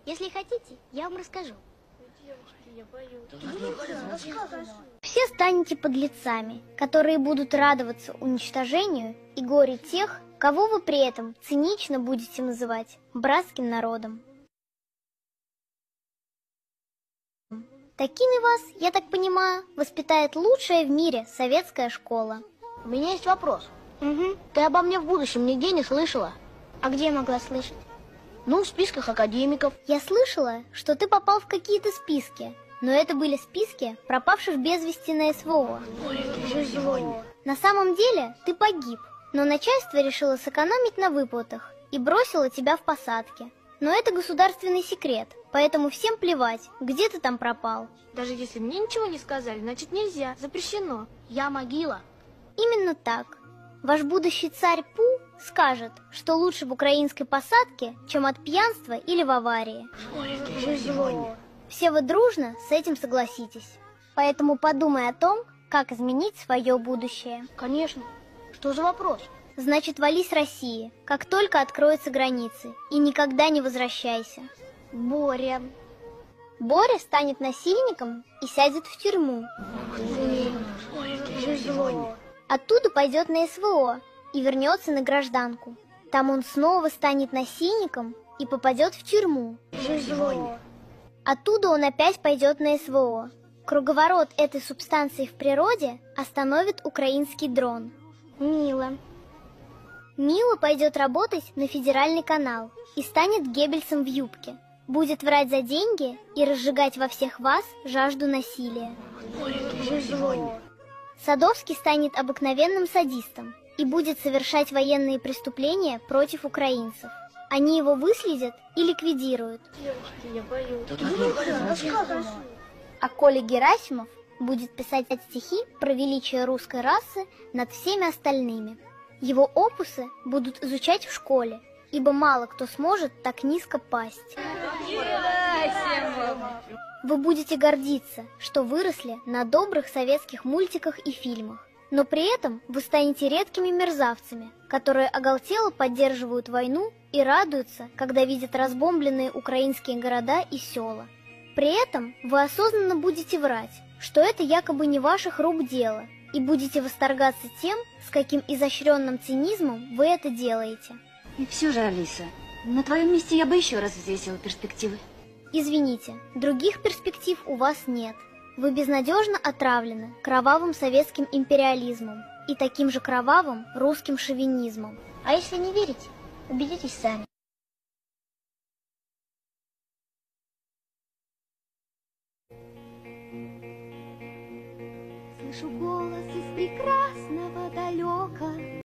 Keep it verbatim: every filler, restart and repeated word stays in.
Если хотите, я вам расскажу. Девочки, я боюсь. Все станете подлецами, которые будут радоваться уничтожению и горе тех, кого вы при этом цинично будете называть братским народом. Такими вас, я так понимаю, воспитает лучшая в мире советская школа. У меня есть вопрос. Угу. Ты обо мне в будущем нигде не слышала? А где я могла слышать? Ну, в списках академиков. Я слышала, что ты попал в какие-то списки, но это были списки пропавших без вести на СВО. На самом деле ты погиб, но начальство решило сэкономить на выплатах и бросило тебя в посадке. Но это государственный секрет, поэтому всем плевать, где ты там пропал. Даже если мне ничего не сказали, значит нельзя, запрещено. Я могила. Именно так. Ваш будущий царь Пу скажет, что лучше в украинской посадке, чем от пьянства или в аварии. Все вы дружно с этим согласитесь. Поэтому подумай о том, как изменить свое будущее. Конечно. Что за вопрос? Значит, вали с России, как только откроются границы, и никогда не возвращайся. Боря. Боря станет насильником и сядет в тюрьму. Оттуда пойдет на СВО и вернется на гражданку. Там он снова станет насильником и попадет в тюрьму. Оттуда он опять пойдет на СВО. Круговорот этой субстанции в природе остановит украинский дрон. Мило. Мила пойдет работать на федеральный канал и станет Геббельсом в юбке. Будет врать за деньги и разжигать во всех вас жажду насилия. Садовский станет обыкновенным садистом и будет совершать военные преступления против украинцев. Они его выследят и ликвидируют. Девочки, я боюсь. А Коля Герасимов будет писать стихи про величие русской расы над всеми остальными. Его опусы будут изучать в школе, ибо мало кто сможет так низко пасть. Вы будете гордиться, что выросли на добрых советских мультиках и фильмах, но при этом вы станете редкими мерзавцами, которые оголтело поддерживают войну и радуются, когда видят разбомбленные украинские города и села. При этом вы осознанно будете врать, что это якобы не ваших рук дело, и будете восторгаться тем, с каким изощренным цинизмом вы это делаете. И все же, Алиса, на твоем месте я бы еще раз взвесила перспективы. Извините, других перспектив у вас нет. Вы безнадежно отравлены кровавым советским империализмом и таким же кровавым русским шовинизмом. А если не верите, убедитесь сами. Слышу голос из прекрасного далека.